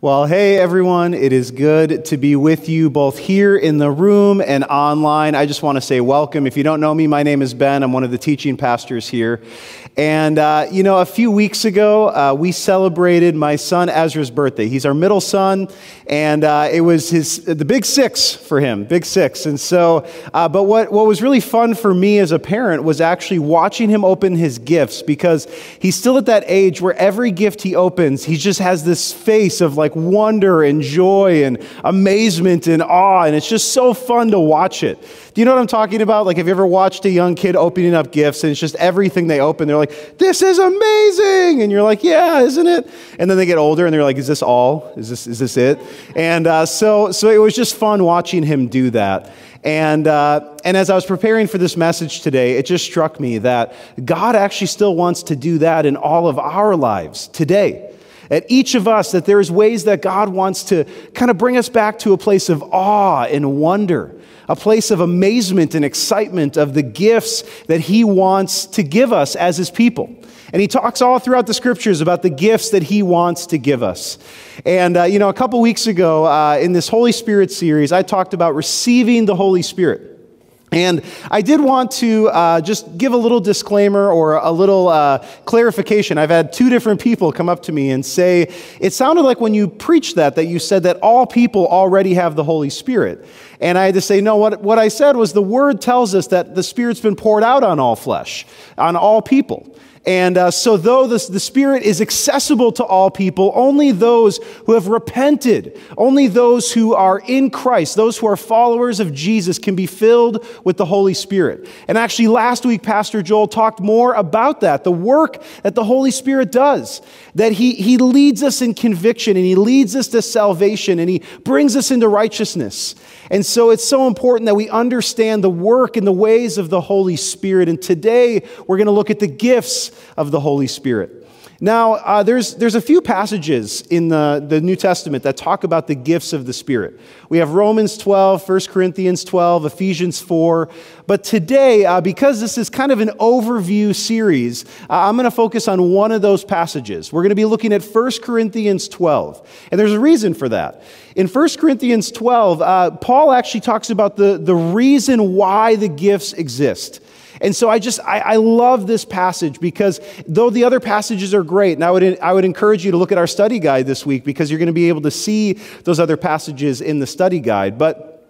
Well, hey everyone, it is good to be with you both here in the room and online. I just want to say welcome. If you don't know me, my name is Ben. I'm one of the teaching pastors here. And, a few weeks ago, we celebrated my son Ezra's birthday. He's our middle son, and it was the big six for him, big six. And so, but what was really fun for me as a parent was actually watching him open his gifts, because he's still at that age where every gift he opens, he just has this face of like wonder and joy and amazement and awe, and it's just so fun to watch it. Do you know what I'm talking about? Like, have you ever watched a young kid opening up gifts and it's just everything they open, they're like, this is amazing! And you're like, yeah, isn't it? And then they get older and they're like, is this all? Is this it? And so it was just fun watching him do that. And as I was preparing for this message today, it just struck me that God actually still wants to do that in all of our lives today. At each of us, that there's ways that God wants to kind of bring us back to a place of awe and wonder, a place of amazement and excitement of the gifts that He wants to give us as His people. And He talks all throughout the Scriptures about the gifts that He wants to give us. And, a couple weeks ago in this Holy Spirit series, I talked about receiving the Holy Spirit. And I did want to just give a little disclaimer or a little clarification. I've had two different people come up to me and say, it sounded like when you preached that you said that all people already have the Holy Spirit. And I had to say, no, what I said was the Word tells us that the Spirit's been poured out on all flesh, on all people. And so though the Spirit is accessible to all people, only those who have repented, only those who are in Christ, those who are followers of Jesus can be filled with the Holy Spirit. And actually last week, Pastor Joel talked more about that, the work that the Holy Spirit does, that He leads us in conviction and He leads us to salvation and He brings us into righteousness. And so it's so important that we understand the work and the ways of the Holy Spirit. And today we're going to look at the gifts of the Holy Spirit. Now, there's a few passages in the New Testament that talk about the gifts of the Spirit. We have Romans 12, 1 Corinthians 12, Ephesians 4. But today, because this is kind of an overview series, I'm going to focus on one of those passages. We're going to be looking at 1 Corinthians 12. And there's a reason for that. In 1 Corinthians 12, Paul actually talks about the reason why the gifts exist. And so I love this passage, because though the other passages are great, and I would encourage you to look at our study guide this week, because you're going to be able to see those other passages in the study guide. But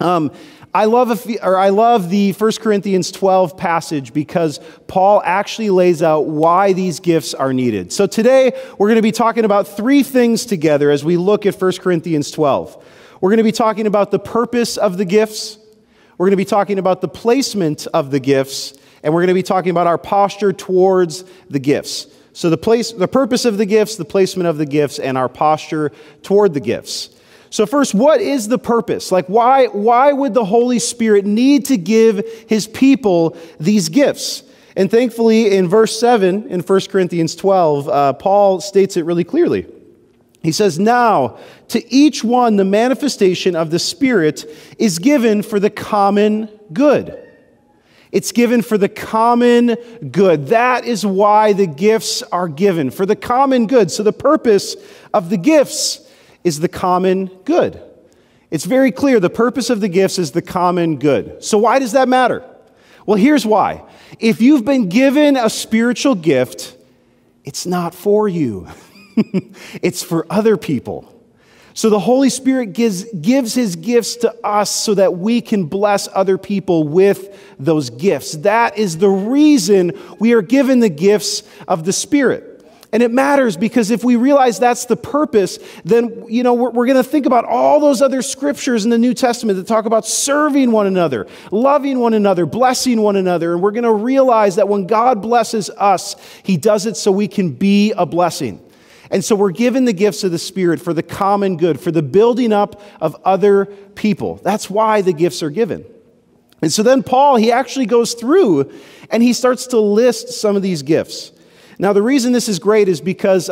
I love the 1 Corinthians 12 passage because Paul actually lays out why these gifts are needed. So today we're going to be talking about three things together as we look at 1 Corinthians 12. We're going to be talking about the purpose of the gifts. We're going to be talking about the placement of the gifts, and we're going to be talking about our posture towards the gifts. So the purpose of the gifts, the placement of the gifts, and our posture toward the gifts. So first, what is the purpose? Like, why would the Holy Spirit need to give His people these gifts? And thankfully, in verse 7 in 1 Corinthians 12, Paul states it really clearly. He says, now, to each one the manifestation of the Spirit is given for the common good. It's given for the common good. That is why the gifts are given, for the common good. So the purpose of the gifts is the common good. It's very clear the purpose of the gifts is the common good. So why does that matter? Well, here's why. If you've been given a spiritual gift, it's not for you. It's for other people. So the Holy Spirit gives His gifts to us so that we can bless other people with those gifts. That is the reason we are given the gifts of the Spirit. And it matters because if we realize that's the purpose, then, we're going to think about all those other scriptures in the New Testament that talk about serving one another, loving one another, blessing one another. And we're going to realize that when God blesses us, He does it so we can be a blessing. And so we're given the gifts of the Spirit for the common good, for the building up of other people. That's why the gifts are given. And so then Paul, he actually goes through and he starts to list some of these gifts. Now, the reason this is great is because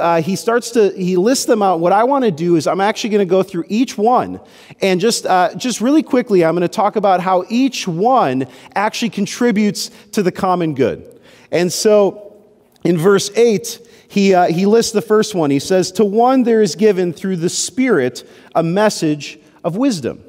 he lists them out. What I want to do is I'm actually going to go through each one. And just really quickly, I'm going to talk about how each one actually contributes to the common good. And so in verse 8, He lists the first one. He says, to one there is given through the Spirit a message of wisdom.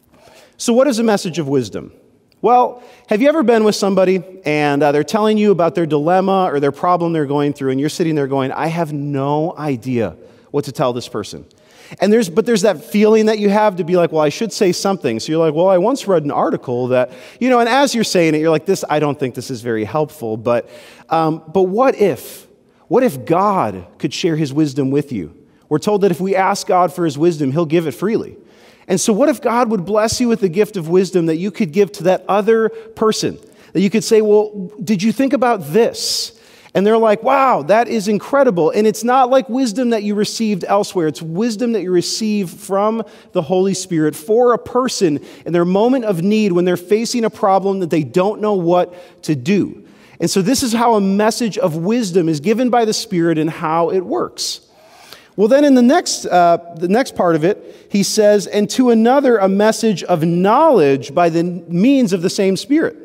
So what is a message of wisdom? Well, have you ever been with somebody and they're telling you about their dilemma or their problem they're going through, and you're sitting there going, I have no idea what to tell this person. And there's that feeling that you have to be like, well, I should say something. So you're like, well, I once read an article that, and as you're saying it, you're like, I don't think this is very helpful. But what if God could share his wisdom with you? We're told that if we ask God for his wisdom, he'll give it freely. And so what if God would bless you with the gift of wisdom that you could give to that other person? That you could say, well, did you think about this? And they're like, wow, that is incredible. And it's not like wisdom that you received elsewhere. It's wisdom that you receive from the Holy Spirit for a person in their moment of need when they're facing a problem that they don't know what to do. And so this is how a message of wisdom is given by the Spirit and how it works. Well, then in the next part of it, he says, and to another a message of knowledge by the means of the same Spirit.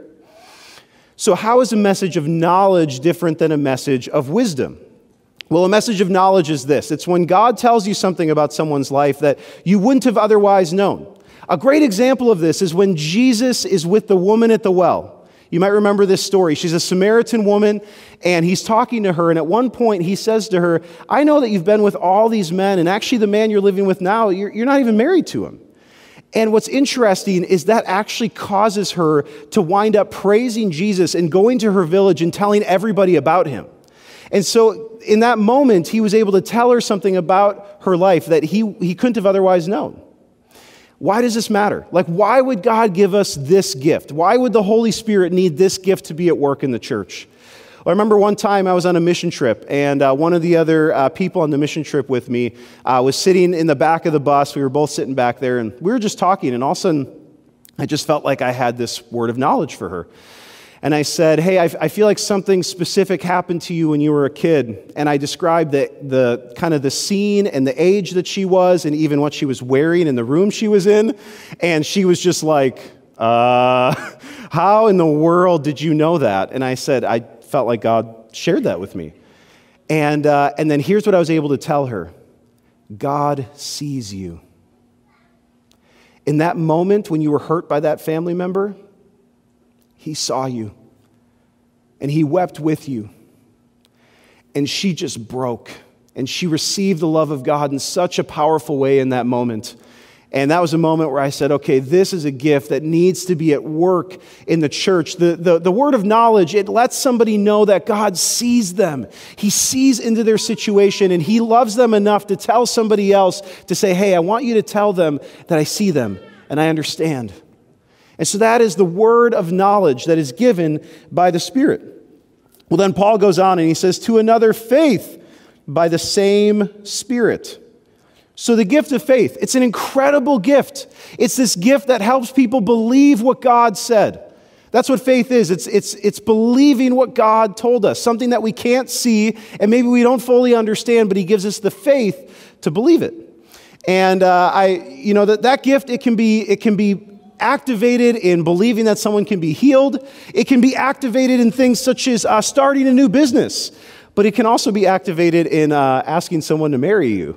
So how is a message of knowledge different than a message of wisdom? Well, a message of knowledge is this. It's when God tells you something about someone's life that you wouldn't have otherwise known. A great example of this is when Jesus is with the woman at the well. You might remember this story. She's a Samaritan woman, and he's talking to her, and at one point he says to her, I know that you've been with all these men, and actually the man you're living with now, you're not even married to him. And what's interesting is that actually causes her to wind up praising Jesus and going to her village and telling everybody about him. And so in that moment, he was able to tell her something about her life that he couldn't have otherwise known. Why does this matter? Like, why would God give us this gift? Why would the Holy Spirit need this gift to be at work in the church? Well, I remember one time I was on a mission trip, and one of the other people on the mission trip with me was sitting in the back of the bus. We were both sitting back there, and we were just talking, and all of a sudden, I just felt like I had this word of knowledge for her. And I said, hey, I feel like something specific happened to you when you were a kid. And I described the kind of the scene and the age that she was, and even what she was wearing in the room she was in. And she was just like, how in the world did you know that? And I said, I felt like God shared that with me. And then here's what I was able to tell her. God sees you. In that moment when you were hurt by that family member, he saw you. And he wept with you. And she just broke. And she received the love of God in such a powerful way in that moment. And that was a moment where I said, okay, this is a gift that needs to be at work in the church. The word of knowledge, it lets somebody know that God sees them. He sees into their situation, and he loves them enough to tell somebody else to say, hey, I want you to tell them that I see them and I understand. And so that is the word of knowledge that is given by the Spirit. Well, then Paul goes on and he says, to another faith by the same Spirit. So the gift of faith, it's an incredible gift. It's this gift that helps people believe what God said. That's what faith is. It's believing what God told us, something that we can't see and maybe we don't fully understand, but he gives us the faith to believe it. And that gift, it can be activated in believing that someone can be healed. It can be activated in things such as starting a new business, but it can also be activated in asking someone to marry you.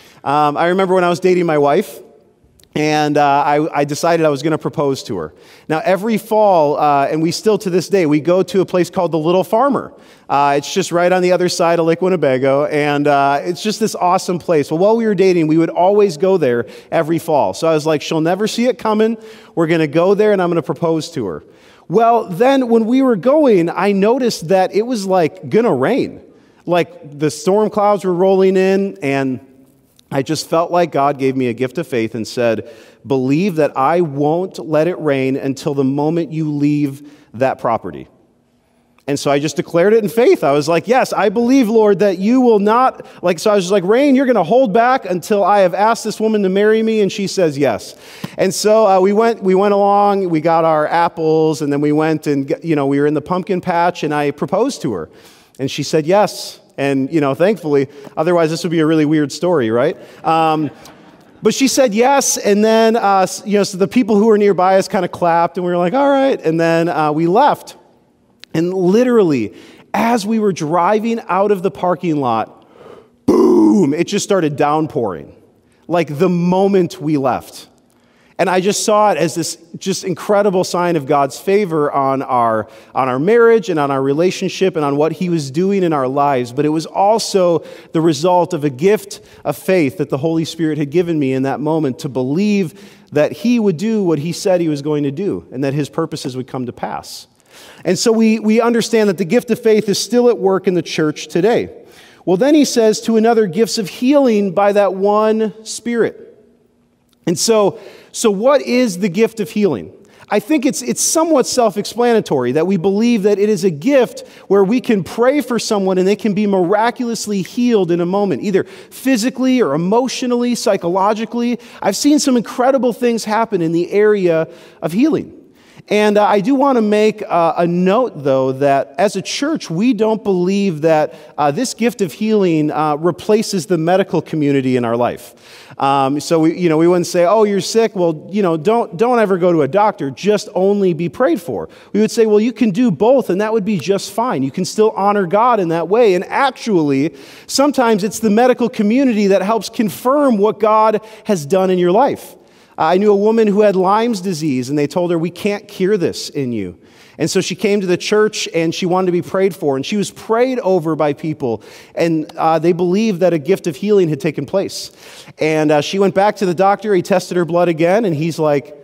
I remember when I was dating my wife, and I decided I was going to propose to her. Now, every fall, and we still to this day, we go to a place called the Little Farmer. It's just right on the other side of Lake Winnebago, and it's just this awesome place. Well, while we were dating, we would always go there every fall. So I was like, she'll never see it coming. We're going to go there, and I'm going to propose to her. Well, then when we were going, I noticed that it was like going to rain. Like the storm clouds were rolling in, and I just felt like God gave me a gift of faith and said, believe that I won't let it rain until the moment you leave that property. And so I just declared it in faith. I was like, yes, I believe, Lord, that you will not, so I was just like, rain, you're going to hold back until I have asked this woman to marry me, and she says yes. And so we went along, we got our apples, and then we went and, we were in the pumpkin patch, and I proposed to her. And she said yes. And, thankfully, otherwise this would be a really weird story, right? But she said yes, and then, so the people who were nearby us kind of clapped, and we were like, all right, and then we left. And literally, as we were driving out of the parking lot, boom, it just started downpouring, like the moment we left. And I just saw it as this just incredible sign of God's favor on our marriage and on our relationship and on what he was doing in our lives. But it was also the result of a gift of faith that the Holy Spirit had given me in that moment to believe that he would do what he said he was going to do and that his purposes would come to pass. And so we understand that the gift of faith is still at work in the church today. Well, then he says to another, gifts of healing by that one Spirit. And so what is the gift of healing? I think it's somewhat self-explanatory that we believe that it is a gift where we can pray for someone and they can be miraculously healed in a moment, either physically or emotionally, psychologically. I've seen some incredible things happen in the area of healing. And I do want to make a note, though, that as a church, we don't believe that this gift of healing replaces the medical community in our life. So we wouldn't say, "Oh, you're sick. Well, don't ever go to a doctor. Just only be prayed for." We would say, "Well, you can do both, and that would be just fine. You can still honor God in that way." And actually, sometimes it's the medical community that helps confirm what God has done in your life. I knew a woman who had Lyme's disease, and they told her, "We can't cure this in you." And so she came to the church, and she wanted to be prayed for, and she was prayed over by people, and they believed that a gift of healing had taken place. And she went back to the doctor. He tested her blood again, and he's like,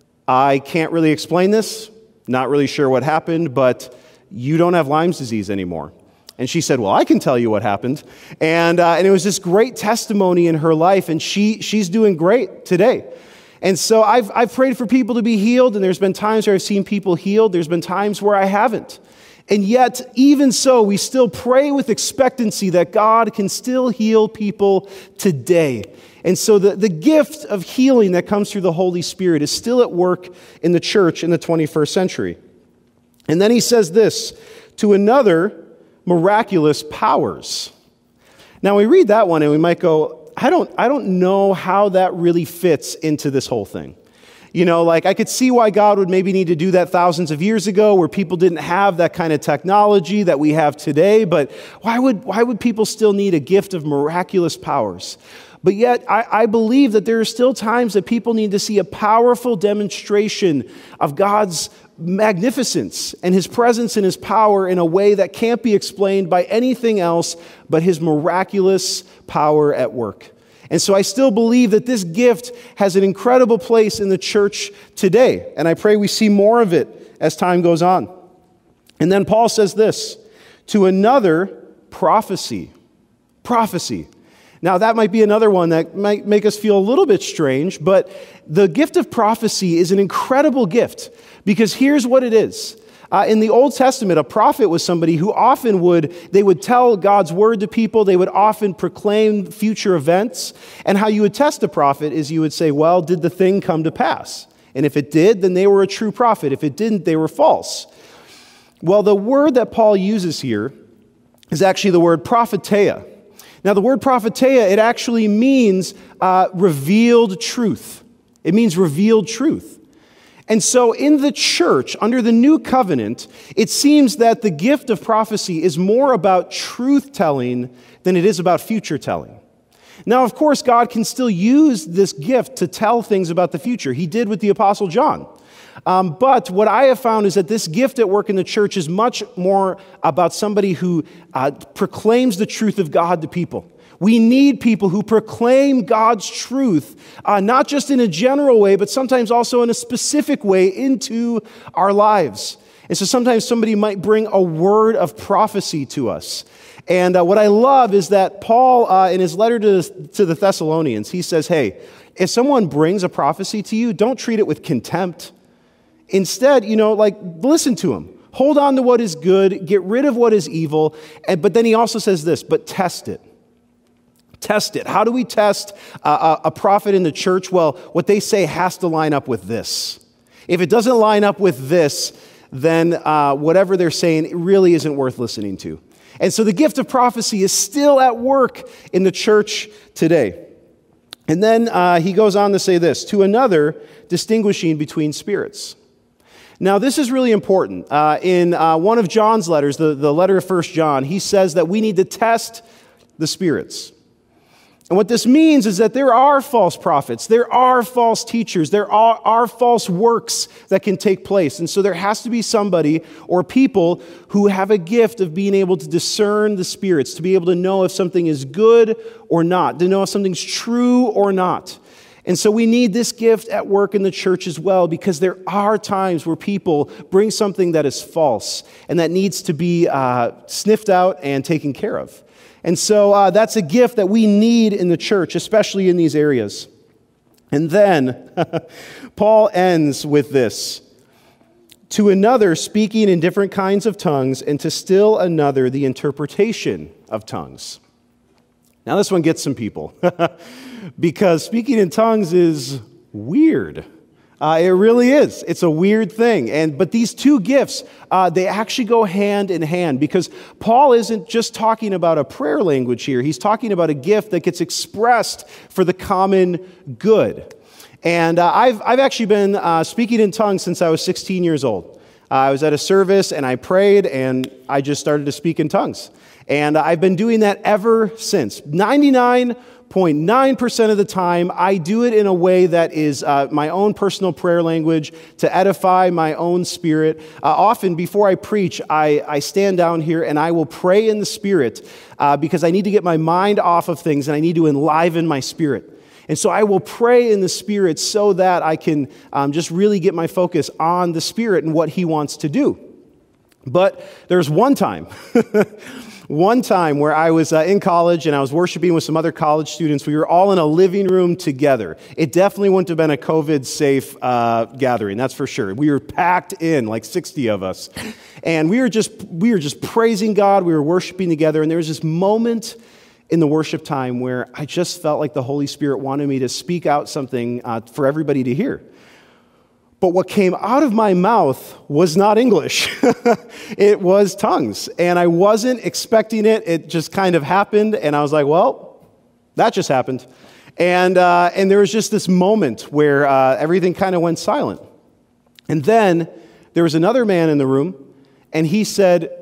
"I can't really explain this. Not really sure what happened, but you don't have Lyme's disease anymore." And she said, "Well, I can tell you what happened." And it was this great testimony in her life, and she's doing great today. And so I've prayed for people to be healed, and there's been times where I've seen people healed. There's been times where I haven't. And yet, even so, we still pray with expectancy that God can still heal people today. And so the gift of healing that comes through the Holy Spirit is still at work in the church in the 21st century. And then he says this, to another, miraculous powers. Now, we read that one and we might go, I don't know how that really fits into this whole thing. I could see why God would maybe need to do that thousands of years ago where people didn't have that kind of technology that we have today, but why would people still need a gift of miraculous powers? But yet, I believe that there are still times that people need to see a powerful demonstration of God's magnificence and his presence and his power in a way that can't be explained by anything else but his miraculous power at work. And so I still believe that this gift has an incredible place in the church today, and I pray we see more of it as time goes on. And then Paul says this, to another, prophecy. Prophecy. Now, that might be another one that might make us feel a little bit strange, but the gift of prophecy is an incredible gift because here's what it is. In the Old Testament, a prophet was somebody who often would tell God's word to people. They would often proclaim future events. And how you would test a prophet is you would say, well, did the thing come to pass? And if it did, then they were a true prophet. If it didn't, they were false. Well, the word that Paul uses here is actually the word propheteia. Now, the word propheteia, it actually means revealed truth. It means revealed truth. And so in the church, under the new covenant, it seems that the gift of prophecy is more about truth-telling than it is about future-telling. Now, of course, God can still use this gift to tell things about the future. He did with the Apostle John. But what I have found is that this gift at work in the church is much more about somebody who proclaims the truth of God to people. We need people who proclaim God's truth, not just in a general way, but sometimes also in a specific way into our lives. And so sometimes somebody might bring a word of prophecy to us. And what I love is that Paul, in his letter to the Thessalonians, he says, hey, if someone brings a prophecy to you, don't treat it with contempt. Instead, listen to him. Hold on to what is good, get rid of what is evil. But then he also says this, but test it. Test it. How do we test a prophet in the church? Well, what they say has to line up with this. If it doesn't line up with this, then whatever they're saying it really isn't worth listening to. And so the gift of prophecy is still at work in the church today. And then he goes on to say this, to another, distinguishing between spirits. Now, this is really important. In one of John's letters, the letter of 1 John, he says that we need to test the spirits. And what this means is that there are false prophets, there are false teachers, there are false works that can take place. And so there has to be somebody or people who have a gift of being able to discern the spirits, to be able to know if something is good or not, to know if something's true or not. And so we need this gift at work in the church as well, because there are times where people bring something that is false and that needs to be sniffed out and taken care of. And so that's a gift that we need in the church, especially in these areas. And then Paul ends with this: to another speaking in different kinds of tongues, and to still another the interpretation of tongues. Now this one gets some people, because speaking in tongues is weird. It really is. It's a weird thing. But these two gifts, they actually go hand in hand, because Paul isn't just talking about a prayer language here. He's talking about a gift that gets expressed for the common good. And I've actually been speaking in tongues since I was 16 years old. I was at a service and I prayed and I just started to speak in tongues. And I've been doing that ever since. 99.9% of the time, I do it in a way that is my own personal prayer language to edify my own spirit. Often, before I preach, I stand down here and I will pray in the Spirit because I need to get my mind off of things and I need to enliven my spirit. And so I will pray in the Spirit so that I can just really get my focus on the Spirit and what He wants to do. But there's one time where I was in college and I was worshiping with some other college students. We were all in a living room together. It definitely wouldn't have been a COVID-safe gathering, that's for sure. We were packed in, like 60 of us. And we were just praising God. We were worshiping together. And there was this moment in the worship time where I just felt like the Holy Spirit wanted me to speak out something for everybody to hear. But what came out of my mouth was not English. It was tongues. And I wasn't expecting it. It just kind of happened. And I was like, well, that just happened. And there was just this moment where everything kind of went silent. And then there was another man in the room, and he said,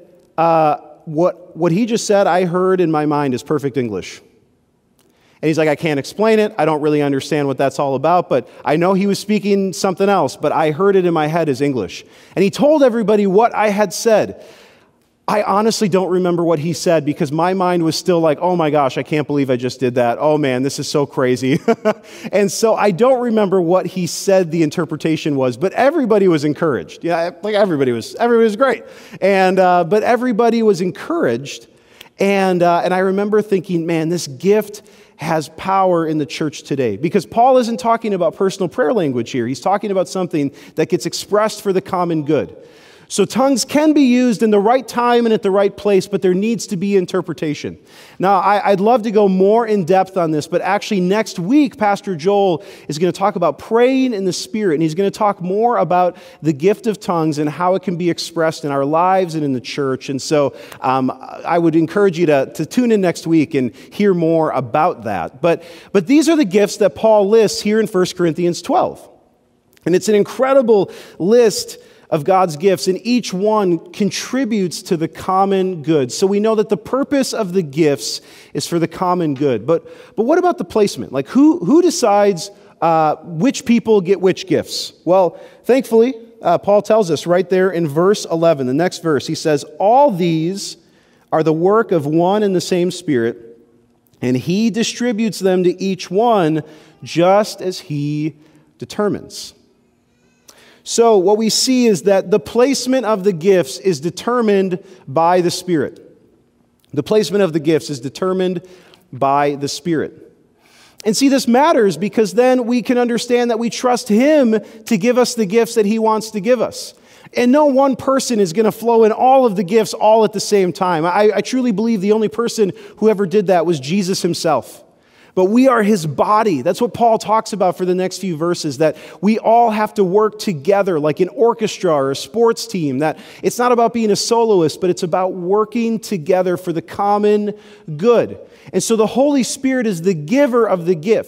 what he just said, I heard in my mind is perfect English. And he's like, I can't explain it. I don't really understand what that's all about, but I know he was speaking something else, but I heard it in my head as English. And he told everybody what I had said. I honestly don't remember what he said because my mind was still like, oh my gosh, I can't believe I just did that. Oh man, this is so crazy. And so I don't remember what he said the interpretation was, but everybody was encouraged. Yeah, like everybody was great. But everybody was encouraged. And I remember thinking, man, this gift has power in the church today. Because Paul isn't talking about personal prayer language here. He's talking about something that gets expressed for the common good. So tongues can be used in the right time and at the right place, but there needs to be interpretation. Now, I'd love to go more in depth on this, but actually next week, Pastor Joel is going to talk about praying in the Spirit, and he's going to talk more about the gift of tongues and how it can be expressed in our lives and in the church. And so I would encourage you to tune in next week and hear more about that. But these are the gifts that Paul lists here in 1 Corinthians 12. And it's an incredible list of God's gifts, and each one contributes to the common good. So we know that the purpose of the gifts is for the common good. But what about the placement? Like who decides which people get which gifts? Well, thankfully, Paul tells us right there in verse 11, the next verse, he says, all these are the work of one and the same Spirit, and He distributes them to each one just as He determines. So what we see is that the placement of the gifts is determined by the Spirit. The placement of the gifts is determined by the Spirit. And see, this matters because then we can understand that we trust Him to give us the gifts that He wants to give us. And no one person is going to flow in all of the gifts all at the same time. I truly believe the only person who ever did that was Jesus Himself. But we are His body. That's what Paul talks about for the next few verses, that we all have to work together like an orchestra or a sports team. That it's not about being a soloist, but it's about working together for the common good. And so the Holy Spirit is the giver of the gifts.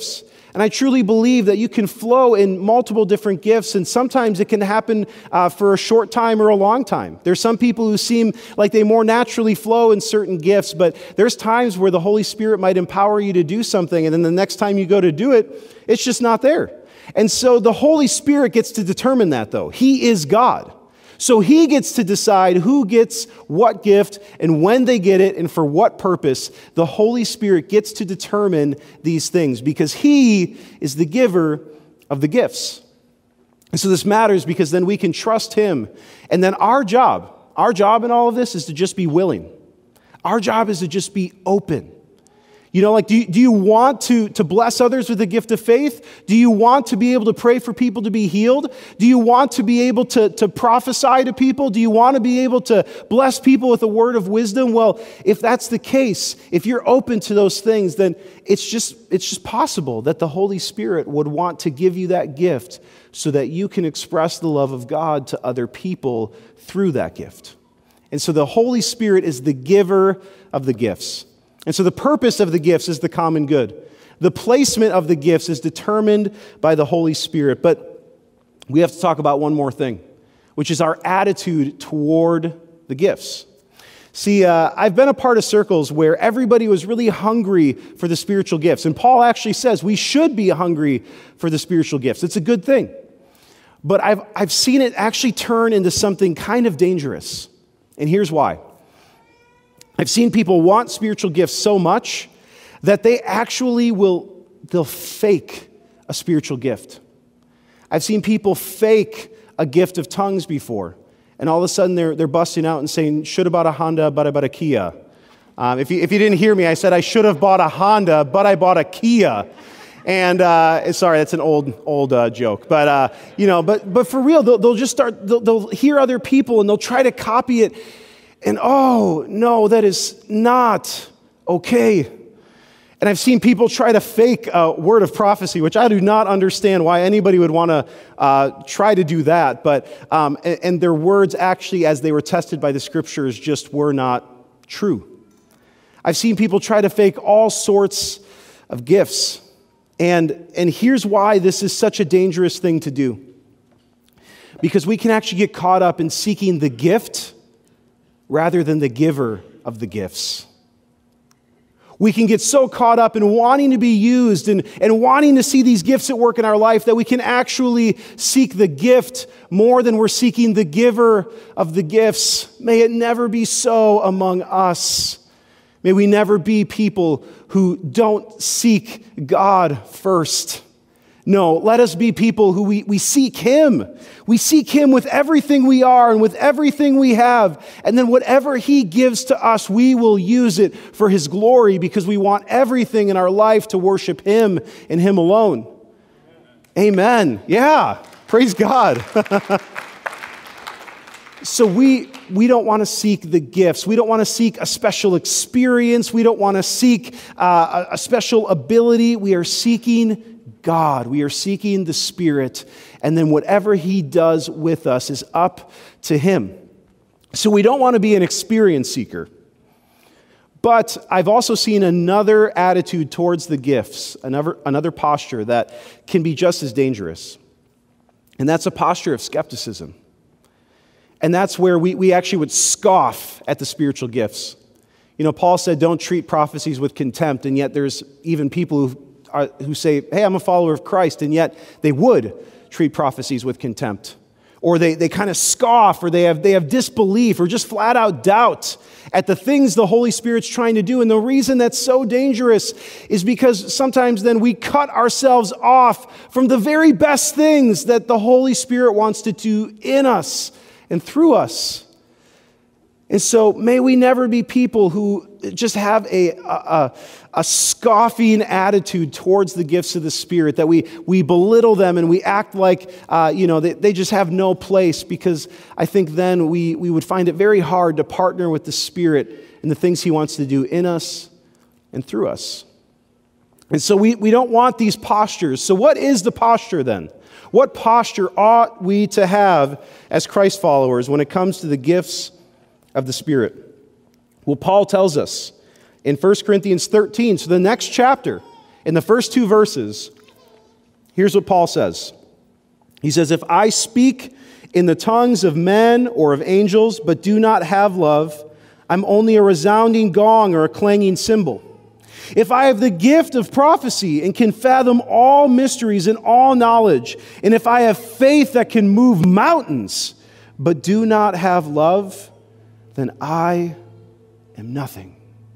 And I truly believe that you can flow in multiple different gifts, and sometimes it can happen for a short time or a long time. There's some people who seem like they more naturally flow in certain gifts, but there's times where the Holy Spirit might empower you to do something, and then the next time you go to do it, it's just not there. And so the Holy Spirit gets to determine that, though. He is God. So he gets to decide who gets what gift and when they get it and for what purpose. The Holy Spirit gets to determine these things because he is the giver of the gifts. And so this matters because then we can trust him. And then our job in all of this is to just be willing. Our job is to just be open. You know, like, do you want to bless others with the gift of faith? Do you want to be able to pray for people to be healed? Do you want to be able to prophesy to people? Do you want to be able to bless people with a word of wisdom? Well, if that's the case, if you're open to those things, then it's just possible that the Holy Spirit would want to give you that gift so that you can express the love of God to other people through that gift. And so the Holy Spirit is the giver of the gifts. And so the purpose of the gifts is the common good. The placement of the gifts is determined by the Holy Spirit. But we have to talk about one more thing, which is our attitude toward the gifts. See, I've been a part of circles where everybody was really hungry for the spiritual gifts. And Paul actually says we should be hungry for the spiritual gifts. It's a good thing. But I've seen it actually turn into something kind of dangerous. And here's why. I've seen people want spiritual gifts so much that they actually they'll fake a spiritual gift. I've seen people fake a gift of tongues before, and all of a sudden they're busting out and saying, should have bought a Honda, but I bought a Kia. If you didn't hear me, I said I should have bought a Honda, but I bought a Kia. And sorry, that's an old joke, but but for real, they'll just start. They'll hear other people and they'll try to copy it. And oh, no, that is not okay. And I've seen people try to fake a word of prophecy, which I do not understand why anybody would want to try to do that. But and their words actually, as they were tested by the scriptures, just were not true. I've seen people try to fake all sorts of gifts. And here's why this is such a dangerous thing to do. Because we can actually get caught up in seeking the gift rather than the giver of the gifts. We can get so caught up in wanting to be used and wanting to see these gifts at work in our life that we can actually seek the gift more than we're seeking the giver of the gifts. May it never be so among us. May we never be people who don't seek God first. No, let us be people who we seek him. We seek him with everything we are and with everything we have. And then whatever he gives to us, we will use it for his glory because we want everything in our life to worship him and him alone. Amen. Yeah. Praise God. So we don't want to seek the gifts. We don't want to seek a special experience. We don't want to seek a special ability. We are seeking God. We are seeking the Spirit, and then whatever he does with us is up to him. So we don't want to be an experience seeker. But I've also seen another attitude towards the gifts, another posture that can be just as dangerous. And that's a posture of skepticism. And that's where we actually would scoff at the spiritual gifts. You know, Paul said, don't treat prophecies with contempt, and yet there's even people who say, hey, I'm a follower of Christ, and yet they would treat prophecies with contempt. Or they kind of scoff, or they have disbelief, or just flat out doubt at the things the Holy Spirit's trying to do. And the reason that's so dangerous is because sometimes then we cut ourselves off from the very best things that the Holy Spirit wants to do in us and through us. And so may we never be people who just have a scoffing attitude towards the gifts of the Spirit, that we belittle them and we act like they just have no place, because I think then we would find it very hard to partner with the Spirit in the things he wants to do in us and through us. And so we don't want these postures. So what is the posture then? What posture ought we to have as Christ followers when it comes to the gifts of the Spirit? Well, Paul tells us in 1 Corinthians 13, so the next chapter, in the first two verses, Here's what Paul says. He says, if I speak in the tongues of men or of angels, but do not have love, I'm only a resounding gong or a clanging cymbal. If I have the gift of prophecy and can fathom all mysteries and all knowledge, and if I have faith that can move mountains, but do not have love, then I am nothing.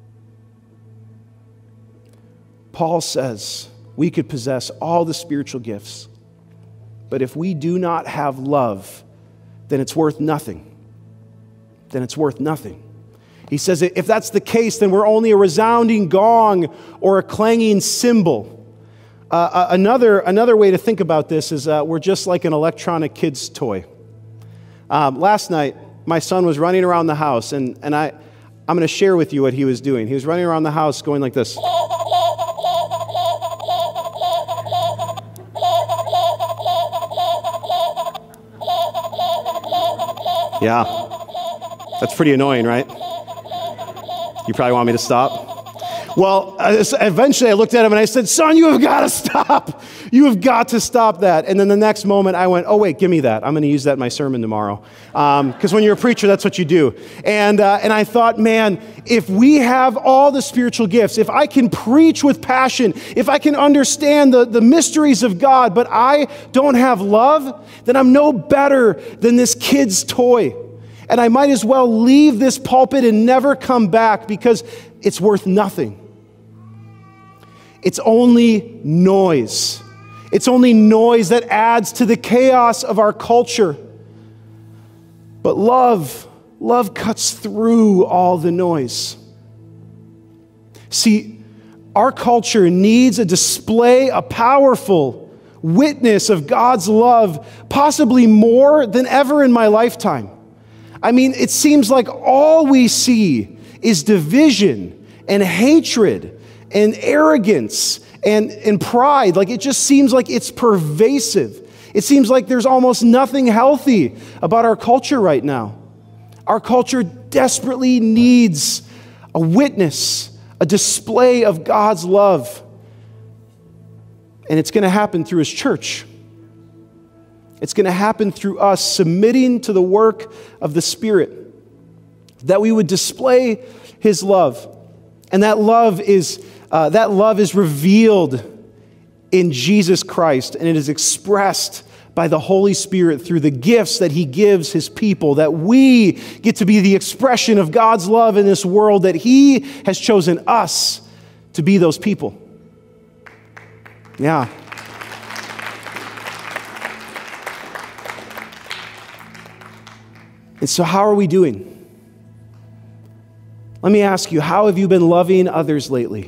Paul says we could possess all the spiritual gifts, but if we do not have love, then it's worth nothing. Then it's worth nothing. He says if that's the case, then we're only a resounding gong or a clanging cymbal. Another way to think about this is we're just like an electronic kid's toy. Last night, my son was running around the house, and I'm going to share with you what he was doing. He was running around the house going like this. Yeah, that's pretty annoying, right? You probably want me to stop? Well, eventually I looked at him and I said, son, you have got to stop. You have got to stop that. And then the next moment I went, oh, wait, give me that. I'm going to use that in my sermon tomorrow. Because when you're a preacher, that's what you do. And I thought, man, if we have all the spiritual gifts, if I can preach with passion, if I can understand the mysteries of God, but I don't have love, then I'm no better than this kid's toy. And I might as well leave this pulpit and never come back because it's worth nothing. It's only noise. It's only noise that adds to the chaos of our culture. But love cuts through all the noise. See, our culture needs a display, a powerful witness of God's love, possibly more than ever in my lifetime. I mean, it seems like all we see is division and hatred and arrogance and pride. Like, it just seems like it's pervasive. It seems like there's almost nothing healthy about our culture right now. Our culture desperately needs a witness, a display of God's love. And it's going to happen through His church. It's going to happen through us submitting to the work of the Spirit, that we would display His love. And that love is revealed in Jesus Christ, and it is expressed by the Holy Spirit through the gifts that He gives His people, that we get to be the expression of God's love in this world, that He has chosen us to be those people. Yeah. And so how are we doing? Let me ask you, how have you been loving others lately?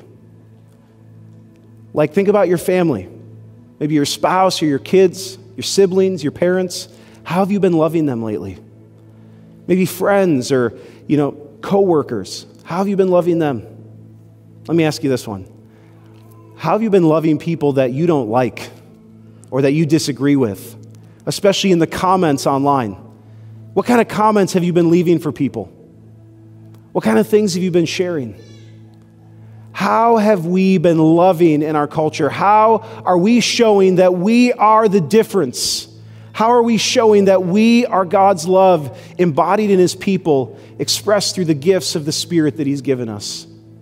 Like, think about your family, maybe your spouse or your kids, your siblings, your parents. How have you been loving them lately? Maybe friends or, coworkers. How have you been loving them? Let me ask you this one. How have you been loving people that you don't like or that you disagree with, especially in the comments online? What kind of comments have you been leaving for people? What kind of things have you been sharing? How have we been loving in our culture? How are we showing that we are the difference? How are we showing that we are God's love embodied in His people, expressed through the gifts of the Spirit that He's given us?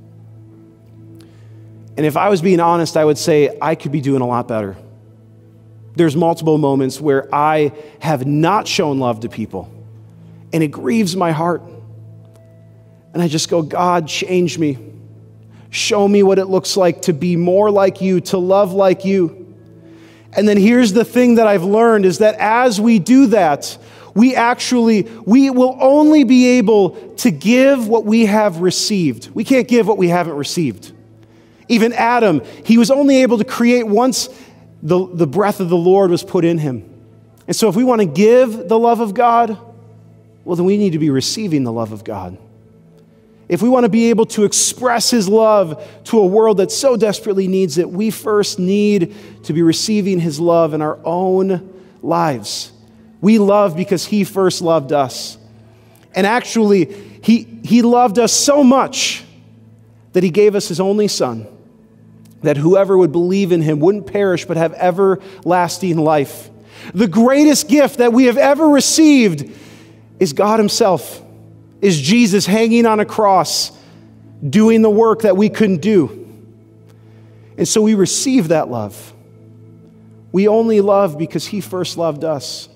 And if I was being honest, I would say I could be doing a lot better. There's multiple moments where I have not shown love to people, and it grieves my heart. And I just go, God, change me. Show me what it looks like to be more like You, to love like You. And then here's the thing that I've learned is that as we do that, we will only be able to give what we have received. We can't give what we haven't received. Even Adam, he was only able to create once the breath of the Lord was put in him. And so if we want to give the love of God, well, then we need to be receiving the love of God. If we want to be able to express His love to a world that so desperately needs it, we first need to be receiving His love in our own lives. We love because He first loved us. And actually, He loved us so much that He gave us His only Son. that whoever would believe in him wouldn't perish but have everlasting life. The greatest gift that we have ever received is God himself, is Jesus hanging on a cross, doing the work that we couldn't do. And so we receive that love. We only love because he first loved us.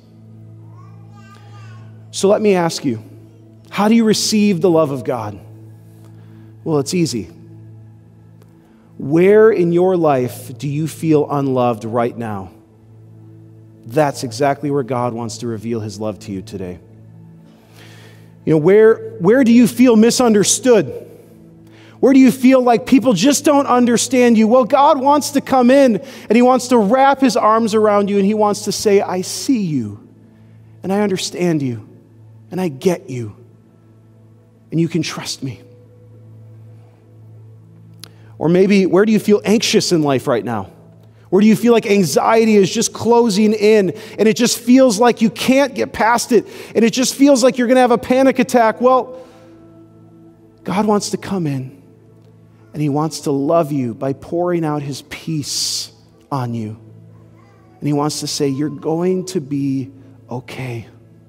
So let me ask you, how do you receive the love of God? Well, it's easy. Where in your life do you feel unloved right now? That's exactly where God wants to reveal his love to you today. You know, where do you feel misunderstood? Where do you feel like people just don't understand you? Well, God wants to come in and he wants to wrap his arms around you and he wants to say, I see you and I understand you and I get you and you can trust me. Or maybe, where do you feel anxious in life right now? Where do you feel like anxiety is just closing in and it just feels like you can't get past it and it just feels like you're going to have a panic attack? Well, God wants to come in and he wants to love you by pouring out his peace on you. And he wants to say, you're going to be okay.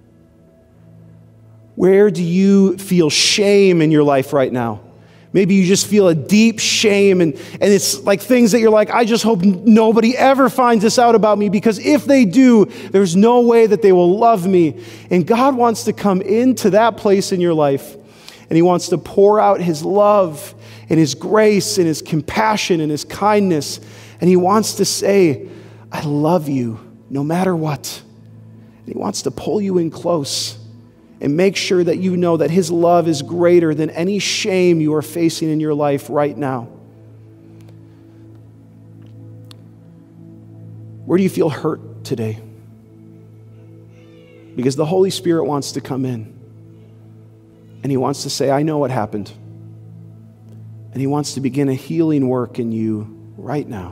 Where do you feel shame in your life right now? Maybe you just feel a deep shame and it's like things that you're like, I just hope nobody ever finds this out about me, because if they do, there's no way that they will love me. And God wants to come into that place in your life and he wants to pour out his love and his grace and his compassion and his kindness. And he wants to say, I love you no matter what. And he wants to pull you in close and make sure that you know that his love is greater than any shame you are facing in your life right now. Where do you feel hurt today? Because the Holy Spirit wants to come in and he wants to say, I know what happened. And he wants to begin a healing work in you right now.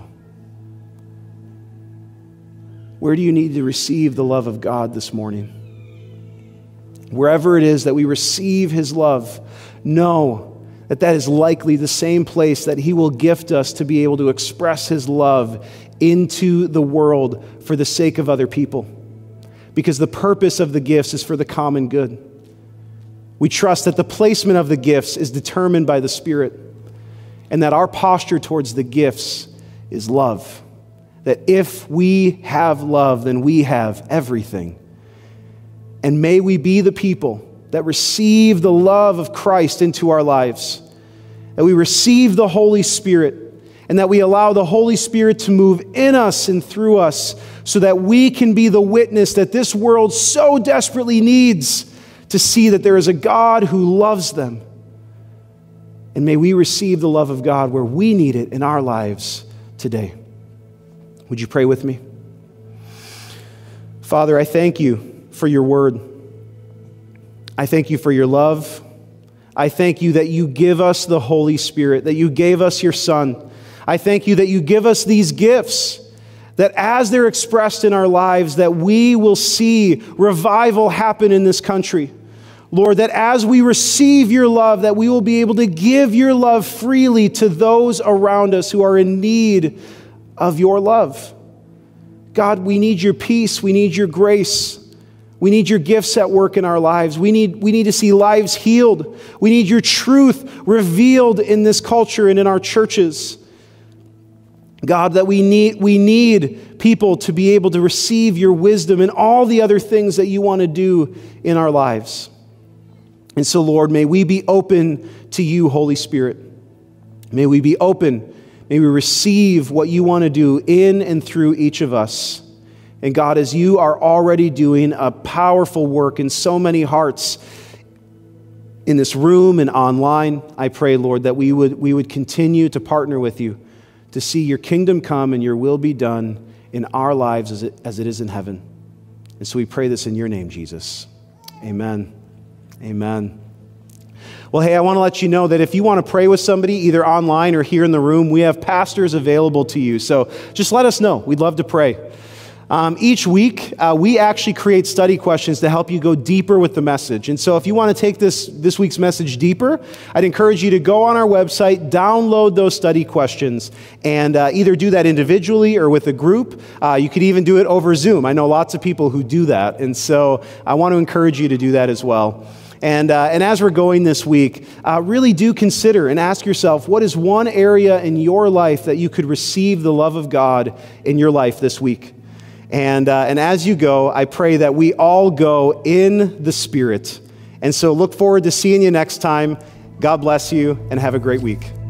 Where do you need to receive the love of God this morning? Wherever it is that we receive his love, know that that is likely the same place that he will gift us to be able to express his love into the world for the sake of other people. Because the purpose of the gifts is for the common good. We trust that the placement of the gifts is determined by the Spirit, and that our posture towards the gifts is love. That if we have love, then we have everything. And may we be the people that receive the love of Christ into our lives, that we receive the Holy Spirit, and that we allow the Holy Spirit to move in us and through us so that we can be the witness that this world so desperately needs to see that there is a God who loves them. And may we receive the love of God where we need it in our lives today. Would you pray with me? Father, I thank you for your word. I thank you for your love. I thank you that you give us the Holy Spirit, that you gave us your Son. I thank you that you give us these gifts, that as they're expressed in our lives, that we will see revival happen in this country. Lord, that as we receive your love, that we will be able to give your love freely to those around us who are in need of your love. God, we need your peace. We need your grace. We need your gifts at work in our lives. We need to see lives healed. We need your truth revealed in this culture and in our churches. God, that we need people to be able to receive your wisdom and all the other things that you want to do in our lives. And so, Lord, may we be open to you, Holy Spirit. May we be open. May we receive what you want to do in and through each of us. And God, as you are already doing a powerful work in so many hearts in this room and online, I pray, Lord, that we would continue to partner with you to see your kingdom come and your will be done in our lives as it is in heaven. And so we pray this in your name, Jesus. Amen. Amen. Well, hey, I want to let you know that if you want to pray with somebody, either online or here in the room, we have pastors available to you. So just let us know. We'd love to pray. Each week, we actually create study questions to help you go deeper with the message. And so if you want to take this week's message deeper, I'd encourage you to go on our website, download those study questions, and either do that individually or with a group. You could even do it over Zoom. I know lots of people who do that. And so I want to encourage you to do that as well. And as we're going this week, really do consider and ask yourself, what is one area in your life that you could receive the love of God in your life this week? And as you go, I pray that we all go in the Spirit. And so look forward to seeing you next time. God bless you and have a great week.